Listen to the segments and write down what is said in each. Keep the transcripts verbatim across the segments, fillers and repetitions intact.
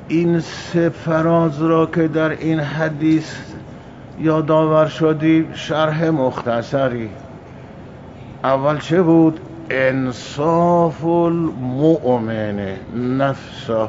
این سه فراز را که در این حدیث یادآور شدی شرح مختصری. اول چه بود؟ انصاف المؤمن نفسه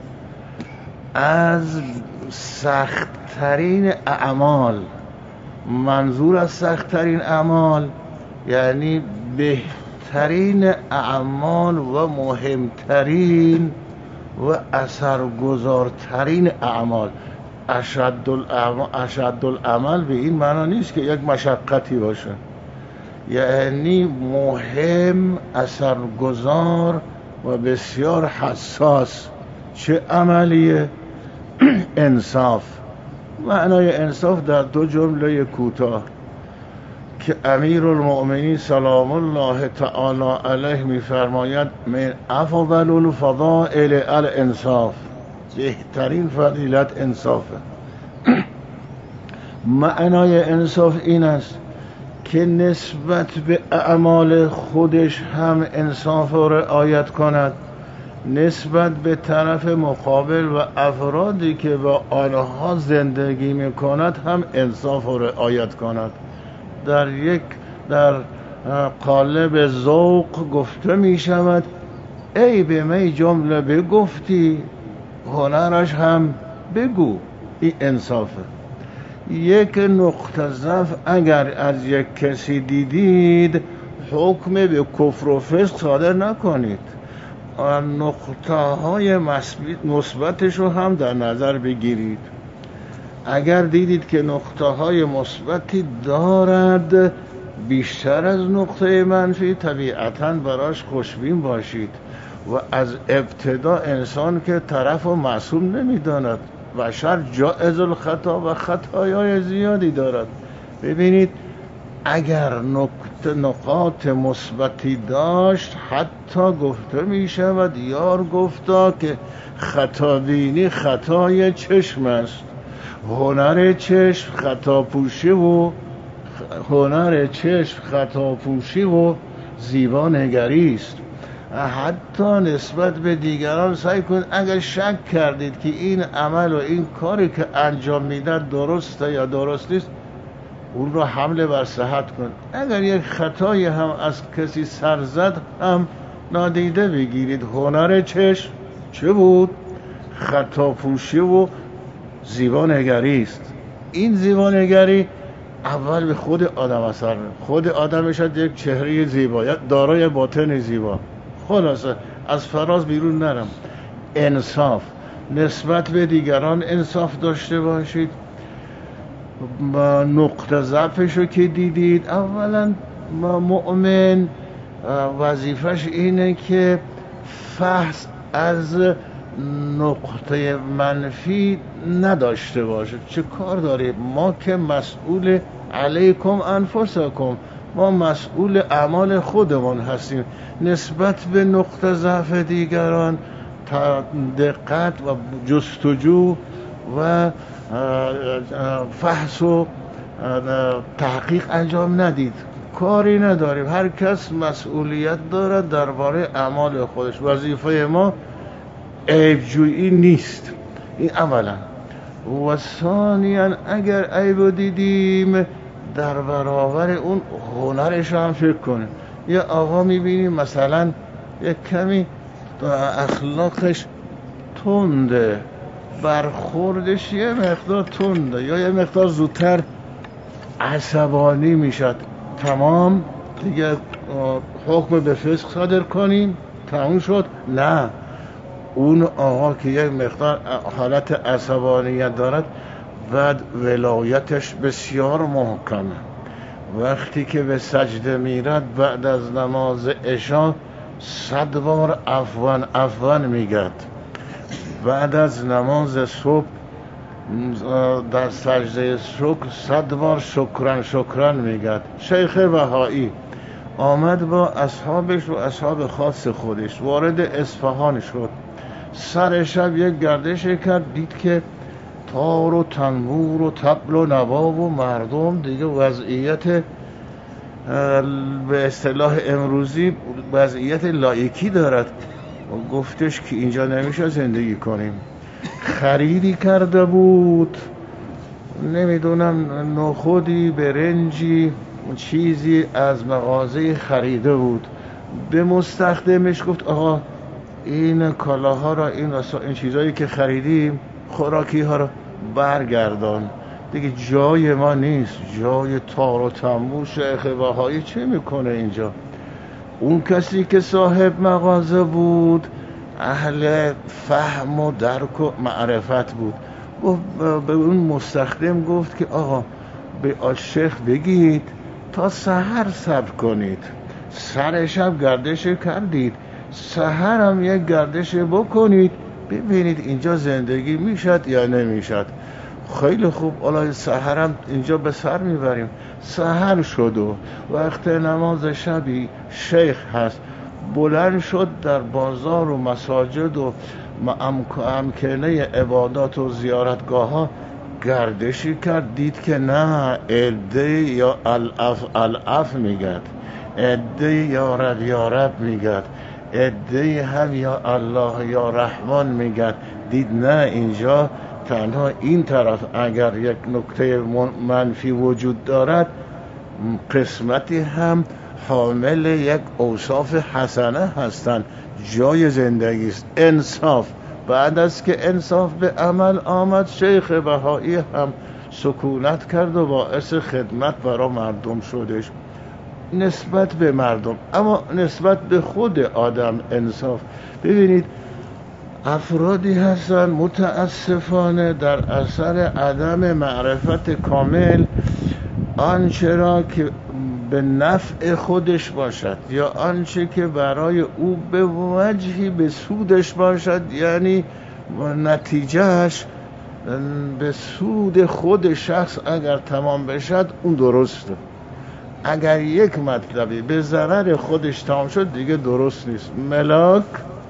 از سخت‌ترین اعمال. منظور از سخت‌ترین اعمال یعنی بهترین اعمال و مهمترین و اثرگذارترین اعمال. اشد العمل اشد العمل به این معنا نیست که یک مشقتی باشه، یعنی مهم، اثرگذار و بسیار حساس. چه عملیه؟ انصاف. معنای انصاف در دو جمله کوتاه که امیر المؤمنین سلام الله تعالی علیه میفرماید من افضل الفضائل الانصاف، بهترین فضیلت انصافه. معنای انصاف این است که نسبت به اعمال خودش هم انصاف را رعایت کند، نسبت به طرف مقابل و افرادی که با آنها زندگی میکند هم انصاف را رعایت کند. در یک در قالب ذوق گفته می شود ای به می جمله بگفتی هنرش هم بگو. این انصافه. یک نقطه ضعف اگر از یک کسی دیدید حکم به کفر و فسق صادر نکنید، نقطه های مثبتش رو هم در نظر بگیرید. اگر دیدید که نقطه های مثبتی دارد بیشتر از نقطه منفی، طبیعتاً براش خوشبین باشید. و از ابتدا انسان که طرف و معصوم نمیداند، بشر جائز الخطا و خطایای زیادی دارد. ببینید اگر نقط نقاط مثبتی داشت حتی گفته می شود، یار گفتا که خطابینی خطای چشم است، هنر چشم خطا پوشی و هنر چشم خطا پوشی و زیبا نگری است. حتی نسبت به دیگران سعی کنید اگر شک کردید که این عمل و این کاری که انجام میدن درسته یا درست نیست، اون رو حمله بر صحت کنید. اگر یک خطایی هم از کسی سر زد هم نادیده بگیرید. هنر چشم چه بود؟ خطا پوشی و زیبا نگری است. این زیبا نگری اول به خود آدم اثر می‌کنه. خود آدم شاید یک چهره زیبا، دارای باطن زیبا. خلاصه از فراز بیرون نرم. انصاف نسبت به دیگران انصاف داشته باشید. نقطه ضعفشو که دیدید، اولا مؤمن وظیفش اینه که فحص از نقطه منفی نداشته باشه. چه کار داریم؟ ما که مسئول علیکم انفسکم، ما مسئول اعمال خودمون هستیم. نسبت به نقطه ضعف دیگران دقت و جستجو و فحص و تحقیق انجام ندید. کاری نداریم. هر کس مسئولیت دارد درباره اعمال خودش. وظیفه ما عیب‌جویی نیست. این اولا. و ثانیاً اگر عیب دیدیم در برابر اون هنرش هم فکر کنیم. یه آقا میبینیم مثلا یک کمی اخلاقش تنده، برخوردش یه مقدار تنده یا یه مقدار زودتر عصبانی میشد، تمام دیگه حکم به فسق صادر کنیم تموم شد؟ نه. اون آقا که یک مقدار حالت عصبانیت دارد بعد ولایتش بسیار محکمه. وقتی که به سجده میرد بعد از نماز عشا صد بار عفوان عفوان میگرد. بعد از نماز صبح در سجده شکر صد بار شکران شکران میگرد. شیخ بهایی آمد با اصحابش و اصحاب خاص خودش وارد اصفهان شد. سر شب یک گردش کرد، دید که تار و تنبور و طبل و نواب و مردم دیگه وضعیت به اصطلاح امروزی وضعیت لایکی دارد. و گفتش که اینجا نمیشه زندگی کنیم. خریدی کرده بود، نمیدونم نخودی، برنجی، چیزی از مغازه خریده بود. به مستخدمش گفت آقا این کالاها را، این, این چیزایی که خریدیم، خوراکی ها را برگردان، دیگه جای ما نیست، جای تار و تنبور شیخ بهایی چه میکنه اینجا؟ اون کسی که صاحب مغازه بود اهل فهم و درک و معرفت بود. به اون مستخدم گفت که آقا به شیخ بگید تا سحر صبر کنید، سر شب گردش کردید، سحر هم یک گردش بکنید ببینید اینجا زندگی میشد یا نمیشد. خیلی خوب، حالا سحر هم اینجا به سر میبریم. سحر شد و وقت نماز شبی شیخ هست، بلند شد در بازار و مساجد و امکنه عبادات و زیارتگاه ها گردشی کرد، دید که نه، عده یا الاف الاف میگد، عده یا رب یا رب میگد، عده هم یا الله یا رحمان میگد. دید نه، اینجا تنها این طرف اگر یک نکته منفی وجود دارد، قسمتی هم حامل یک اوصاف حسنه هستند، جای زندگی است، انصاف. بعد از که انصاف به عمل آمد، شیخ بهایی هم سکونت کرد و باعث خدمت برای مردم شدش، نسبت به مردم، اما نسبت به خود آدم انصاف. ببینید افرادی هستن متاسفانه در اثر عدم معرفت کامل آنچه را که به نفع خودش باشد یا آنچه که برای او به وجهی به سودش باشد، یعنی نتیجهش به سود خود شخص اگر تمام بشد اون درسته. اگر یک مطلبی به ضرر خودش تمام شد دیگه درست نیست. ملاک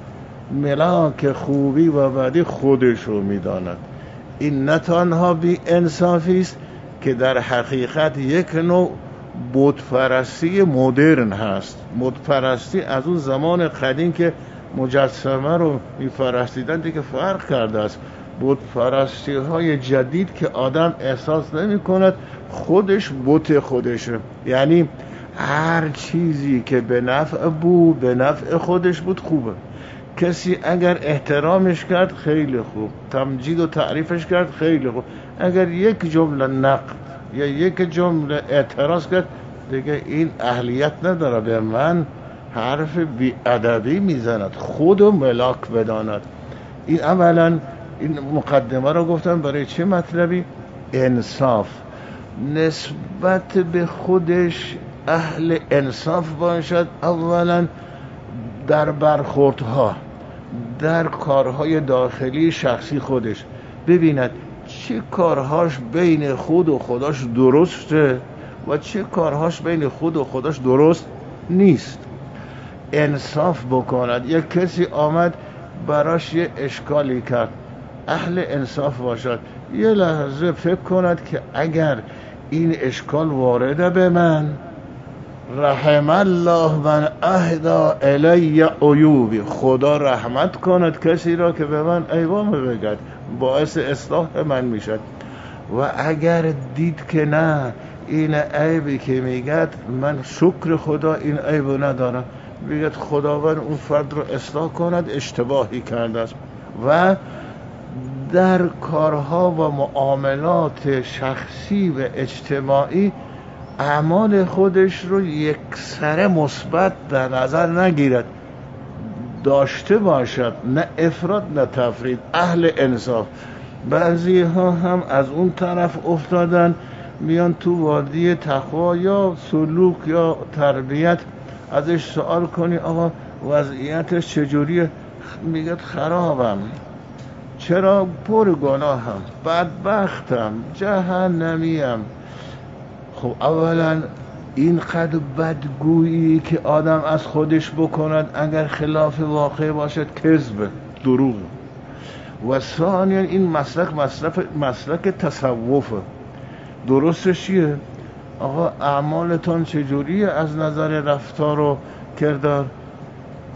ملاک خوبی و بدی خودش رو میداند. این نه تنها بی انصافی است که در حقیقت یک نوع بتپرستی مدرن هست. بتپرستی از اون زمان قدیم که مجسمه رو میپرستیدن دیگه فرق کرده است. بتپرستی های جدید که آدم احساس نمی کند خودش بت خودشه، یعنی هر چیزی که به نفع بود، به نفع خودش بود، خوبه. کسی اگر احترامش کرد خیلی خوب، تمجید و تعریفش کرد خیلی خوب. اگر یک جمله نقد یا یک جمله اعتراض کرد دیگه این اهلیت نداره به من حرف بی‌ادبی میزند، خودو ملاک بداند. این اولا این مقدمه رو گفتم برای چه مطلبی؟ انصاف، نسبت به خودش اهل انصاف باشد. اولا در برخوردها، در کارهای داخلی شخصی خودش ببیند چه کارهاش بین خود و خداش درسته و چه کارهاش بین خود و خداش درست نیست. انصاف بکند. یک کسی آمد براش یه اشکالی کرد، اهل انصاف باشد، یه لحظه فکر کند که اگر این اشکال وارده به من، رحم الله من اهدا الی عیوبی، خدا رحمت کند کسی را که به من عیبام بگد، باعث اصلاح من میشد. و اگر دید که نه، این عیبی که میگد من شکر خدا این عیبو ندارم، بگد خداوند اون فرد رو اصلاح کند، اشتباهی کرده است. و در کارها و معاملات شخصی و اجتماعی اعمال خودش رو یک سره مثبت در نظر نگیرد، داشته باشد، نه افراط نه تفرید، اهل انصاف. بعضی ها هم از اون طرف افتادن، میان تو وادی تقوا یا سلوک یا تربیت، ازش سوال کنی آقا وضعیتش چجوریه؟ میگه خرابم. چرا؟ پر گناهم، بدبختم، جهنمیم. خب اولا این قدر بدگویی که آدم از خودش بکند اگر خلاف واقع باشد کذب، دروغ. و ثانیا این مسلک مسلک مسلک تصوفه. درستش چیه؟ آقا اعمالتون چجوریه از نظر رفتار و کردار؟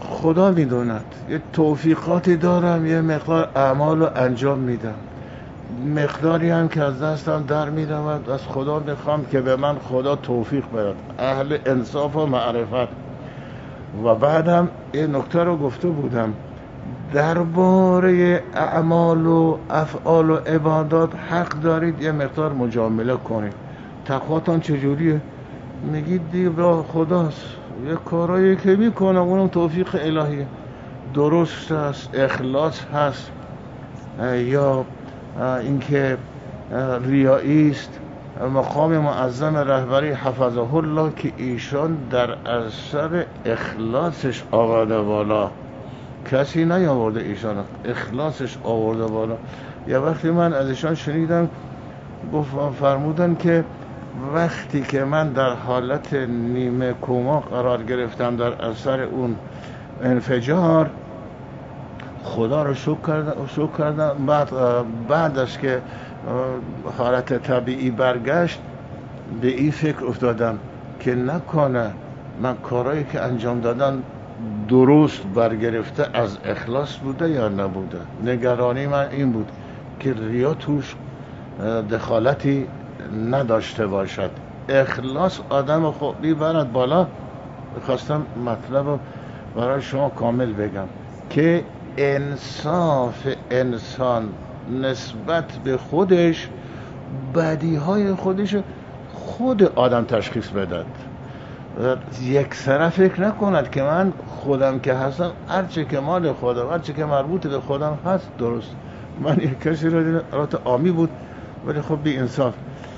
خدا میدوند. یه توفیقاتی دارم، یه مقدار اعمال رو انجام میدم، مقداری هم که از دستم در میرود از خدا میخوام که به من خدا توفیق بده، اهل انصاف و معرفت. و بعدم این نکته رو گفته بودم درباره اعمال و افعال و عبادات حق دارید یه مقدار مجامله کنید. تقواتان چجوریه؟ میگید دیگه با خداست، یه کارایی که میکنم اونم توفیق الهیه، درست است، اخلاص هست، یا اینکه ریایی است. مقام معظم رهبری حفظه الله که ایشان در اثر اخلاصش آورده بالا، کسی نیاورده، ایشان اخلاصش آورده بالا. یه وقتی من از ایشان شنیدم گفتم، فرمودن که وقتی که من در حالت نیمه کما قرار گرفتم در اثر اون انفجار، خدا رو شکر کردم شکر کردم بعد بعدش که حالت طبیعی برگشت به این فکر افتادم که نکنه من کارهایی که انجام دادن درست برگرفته از اخلاص بوده یا نبوده. نگرانی من این بود که ریا توش دخالتی نداشته باشد، اخلاص آدم خوبی برد بالا. خواستم مطلب رو برای شما کامل بگم که انصاف انسان نسبت به خودش، بدیهای خودش خود آدم تشخیص بدهد، یک سره فکر نکند که من خودم که هستم، هرچه که مال خودم، هرچه که مربوط به خودم هست درست. من یک کسی رو دیدم البته عامی بود ولی خب بی انصاف،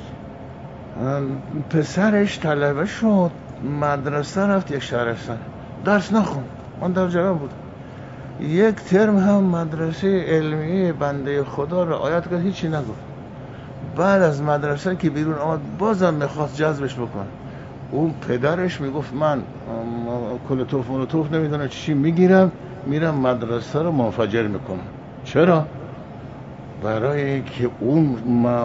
پسرش طلبه شد، مدرسه رفت یک شهرستان، درس نخون، من در جوان بود، یک ترم هم مدرسه علمیه بنده خدا رعایت کرد، هیچی نگفت. بعد از مدرسه که بیرون آمد بازم میخواست جذبش بکنه. اون پدرش میگفت من کل توف و توف نمیدونم چی میگیرم، میرم مدرسه رو منفجر میکنم. چرا؟ برای که اون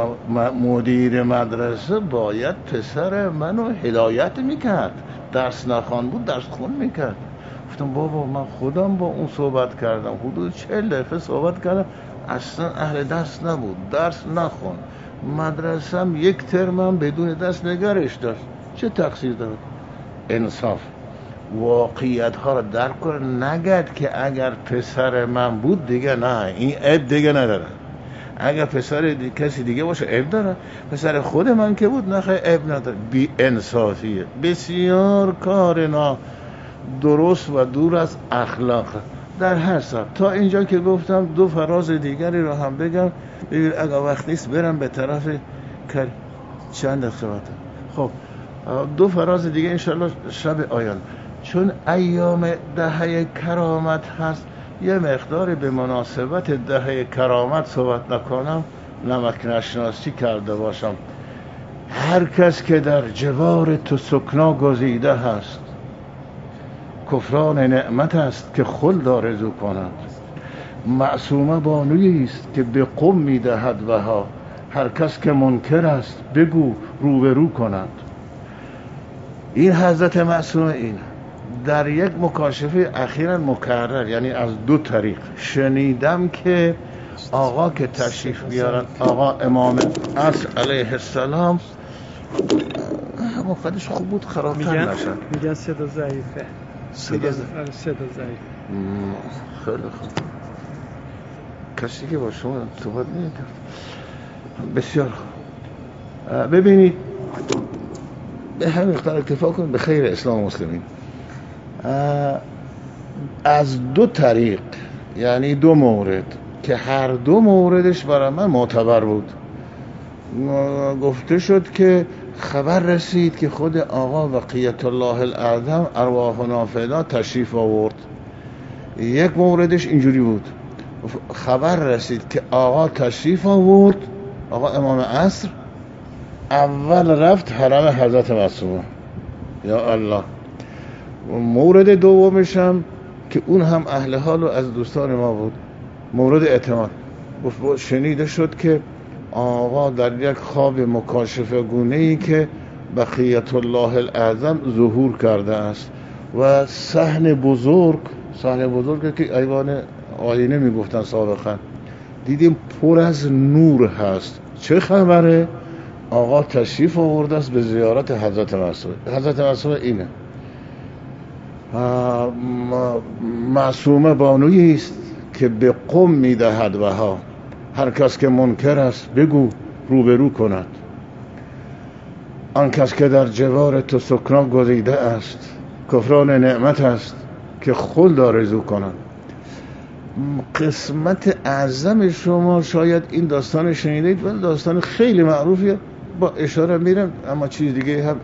مدیر مدرسه باید پسر منو هدایت میکرد، درس نخوان بود درس خون میکرد. گفتم بابا من خودم با اون صحبت کردم، حدود چهل دقیقه صحبت کردم، اصلا اهل درس نبود، درس نخون، مدرسم یک ترمم بدون درس نگرش داشت، چه تقصیر داره؟ انصاف، واقعیت ها رو درک کن، نگد که اگر پسر من بود دیگه نه، این عیب دیگه نداره، اگر پسر دی... کسی دیگه باشه عیب داره، پسر خود من که بود نه عیب نداره. بی انصافیه، بسیار کار نا درست و دور از اخلاق در هر سب. تا اینجا که گفتم دو فراز دیگری رو هم بگم، ببین اگر وقت نیست برم به طرف کر... چند دقیقه. خب دو فراز دیگه انشالله شب آینده، چون ایام دهه کرامت هست یه مقدار به مناسبت دهه کرامت صحبت نکنم، نمک نشناسی کرده باشم. هر کس که در جوار تو سکنا گزیده هست، کفران نعمت است که خلد آرزو کند. معصومه بانویی است که به قم میدهد وها، هر کس که منکر است بگو روبرو کند. این حضرت معصومه این در یک مکاشفه اخیراً مکرر، یعنی از دو طریق شنیدم که آقا که تشریف بیارن، آقا امام عصر علیه السلام، مقدش خوب بود خرابتر نشن، میگن صدا ضعیفه، صدا صدا ضعیف. خیلی خوب، کسی که با شما صحبت نمی‌کنه. بسیار خوب، ببینید به همین مقدار اکتفا کنید به خیر اسلام و مسلمین. از دو طریق، یعنی دو مورد که هر دو موردش برای من معتبر بود، گفته شد که خبر رسید که خود آقا بقیت الله الاعظم ارواحنا فدا تشریف آورد. یک موردش اینجوری بود، خبر رسید که آقا تشریف آورد، آقا امام عصر اول رفت حرم حضرت معصومه، یا الله. مورد دومش هم که اون هم اهل حال و از دوستان ما بود، مورد اعتماد. شنیده شد که آقا در یک خواب مکاشفه گونه‌ای که بقیت الله الاعظم ظهور کرده است و صحن بزرگ صحنه بزرگه که ایوان آینه میگفتن سابقا، دیدیم پر از نور هست. چه خبره؟ آقا تشریف آورده است به زیارت حضرت معصومه. حضرت معصومه اینه، معصومه بانویی است که به قم میدهد بها، هر کس که منکر است بگو روبرو کند، آن کس که در جوار تو سکنا گزیده است، کفران نعمت است که خلد آرزو کند. قسمت اعظم شما شاید این داستان شنیدید، ولی داستان خیلی معروفیه، با اشاره میرم اما چیز دیگه هم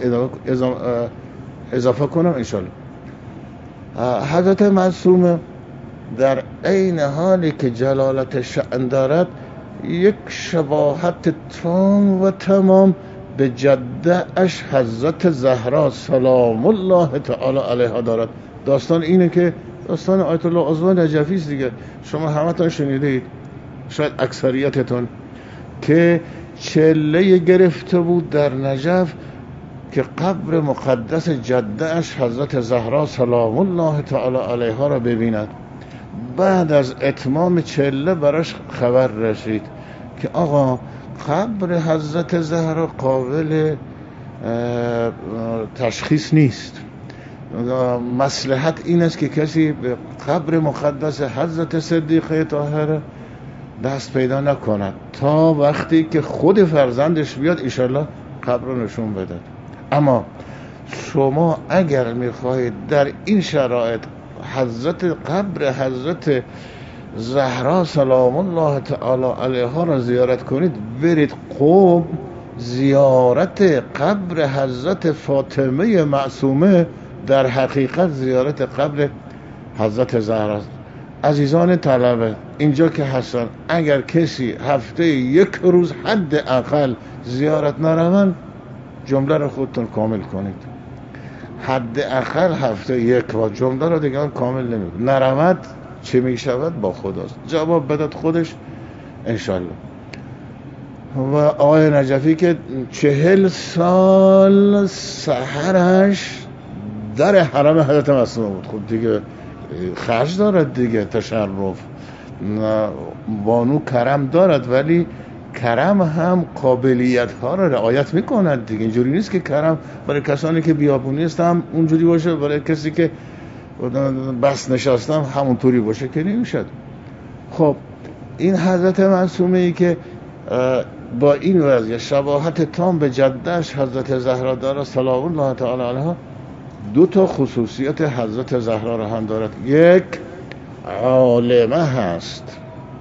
اضافه کنم انشالله. حضرت معصومه در عین حالی که جلالت شأن دارد، یک شباهت تام و تمام به جده اش حضرت زهرا سلام الله تعالی علیها دارد. داستان اینه که داستان آیت الله عظما نجفی است دیگه، شما همتون شنیدید، شاید اکثریتتون، که چله گرفته بود در نجف که قبر مقدس جده اش حضرت زهرا سلام الله تعالی علیها را ببیند. بعد از اتمام چله براش خبر رسید که آقا قبر حضرت زهرا قابل تشخیص نیست، مصلحت این است که کسی به قبر مقدس حضرت صدیقه طاهره دست پیدا نکند تا وقتی که خود فرزندش بیاد انشالله قبر رو نشون بده. اما شما اگر میخواهید در این شرایط حضرت قبر حضرت زهرا سلام الله تعالی علیها را زیارت کنید، برید قم. زیارت قبر حضرت فاطمه معصومه در حقیقت زیارت قبر حضرت زهرا. عزیزان طلبه اینجا که هستن، اگر کسی هفته یک روز حد اقل زیارت نروند، جمله رو خودتون کامل کنید. حد اقل هفته یک بار، جمله رو دیگه کامل نمیگه. نروند چه میشود با خداست، جواب بدد خودش انشالله. و آقای نجفی که چهل سال سحرش در حرم حضرت معصومه بود، خب دیگه خرج دارد دیگه، تشرف بانو کرم دارد، ولی کرم هم قابلیت ها را رعایت میکند دیگه. اینجوری نیست که کرم برای کسانی که بیابونی هستن اونجوری باشه، برای کسی که بس نشستم همونطوری باشه که نمیشد. خب این حضرت معصومه ای که با این وضع شباهت تام به جدش حضرت زهرا داره سلام الله تعالی علیها، دو تا خصوصیت حضرت زهرا را هم دارد. یک، عالمه هست،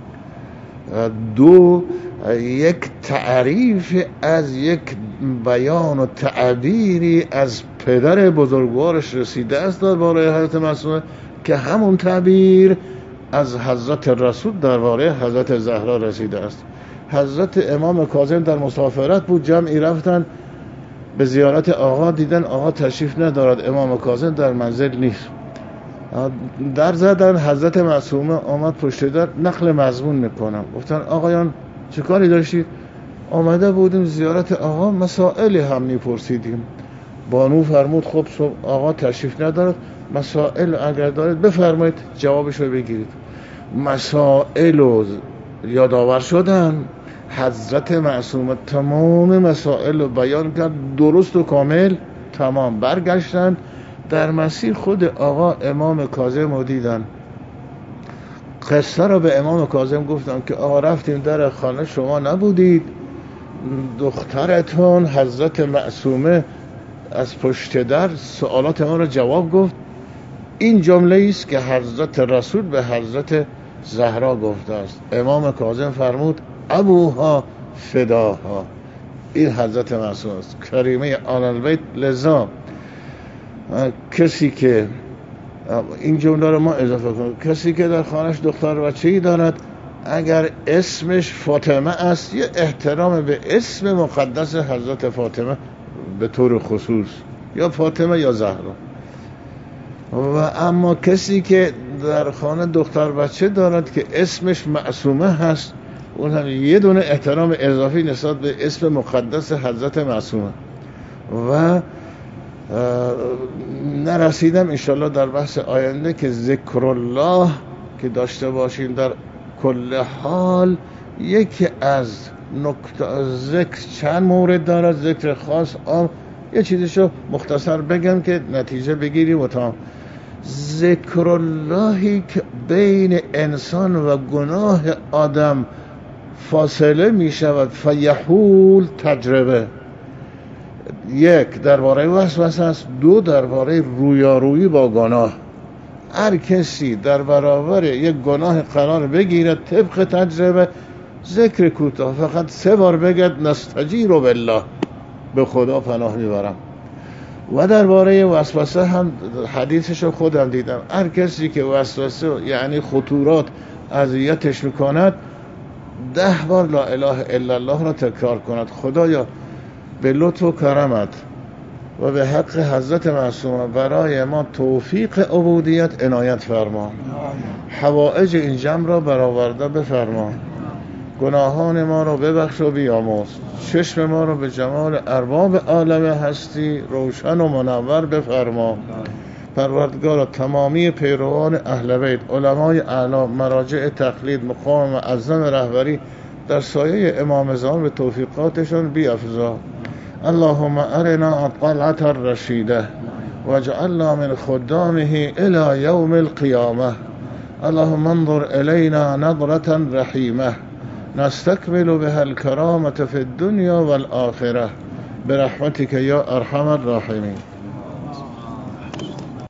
دو، یک تعریف از یک بیان و تعبیری از پدر بزرگوارش رسیده است درباره حضرت معصومه که همون تعبیر از حضرت رسول درباره حضرت زهرا رسیده است. حضرت امام کاظم در مسافرت بود، جمعی رفتن به زیارت آقا، دیدن آقا تشریف ندارد، امام کاظم در منزل نیست، در زدن، حضرت معصومه آمد پشت در نقل مضمون میکنم. گفتن آقایان چه کاری داشتید؟ آمده بودیم زیارت آقا، مسائلی هم میپرسیدیم. بانو فرمود خب آقا تشریف ندارد، مسائل اگر دارید بفرمایید جوابش رو بگیرید. مسائل رو یادآور شدن، حضرت معصومه تمام مسائل رو بیان کرد درست و کامل تمام. برگشتن در مسیر خود آقا امام کاظم رو دیدن، قصه رو به امام کاظم گفتن که آقا رفتیم در خانه شما نبودید، دخترتون حضرت معصومه از پشت در سوالات ما رو جواب گفت. این جمله است که حضرت رسول به حضرت زهرا گفته است. امام کاظم فرمود ابوها فداها، این حضرت معصومه است، کریمه آل البیت. لذا کسی که این جمله رو ما اضافه کنیم، کسی که در خانهش دختر بچه‌ای دارد، اگر اسمش فاطمه است، یه احترام به اسم مقدس حضرت فاطمه به طور خصوص، یا فاطمه یا زهرا. و اما کسی که در خانه دختر بچه دارد که اسمش معصومه هست، اون هم یه دونه احترام اضافی نسبت به اسم مقدس حضرت معصومه. و نرسیدم انشالله در بحث آینده که ذکر الله که داشته باشیم در کل حال. یکی از نکته ذکر چند مورد داره، ذکر خاص عام. یه چیزشو مختصر بگم که نتیجه بگیریم و تا ذکر اللهی که بین انسان و گناه آدم فاصله می شود، فیحول تجربه. یک درباره وسوسه است، دو درباره رویارویی با گناه. هر کسی در برابر یک گناه قرار بگیرد طبق تجربه، ذکر کوتاه فقط سه بار بگد نستجیر بالله، به خدا پناه میبرم. و درباره وسوسه هم حدیثشو خودم دیدم، هر کسی که وسوسه یعنی خطورات اذیتش میکند ده بار لا اله الا الله را تکرار کند. خدایا به لطف و کرمت و به حق حضرت معصومه برای ما توفیق عبودیت عنایت فرما، حوائج این جمع را برآورده بفرما، گناهان ما را ببخش و بیامرز، چشم ما را به جمال ارباب عالم هستی روشن و منور بفرما. پروردگار تمامی پیروان اهل بیت، علمای اعلی، مراجع تقلید، مقام معظم رهبری در سایه امام زمان به توفیقاتشان بیافزا. اللهم ارنا طلعت الرشیده واجعلنا من خدامه الى یوم القیامه. اللهم انظر الینا نظرة رحیمه نستكمل بها الكرامة في الدنيا والآخرة برحمتك يا أرحم الراحمين.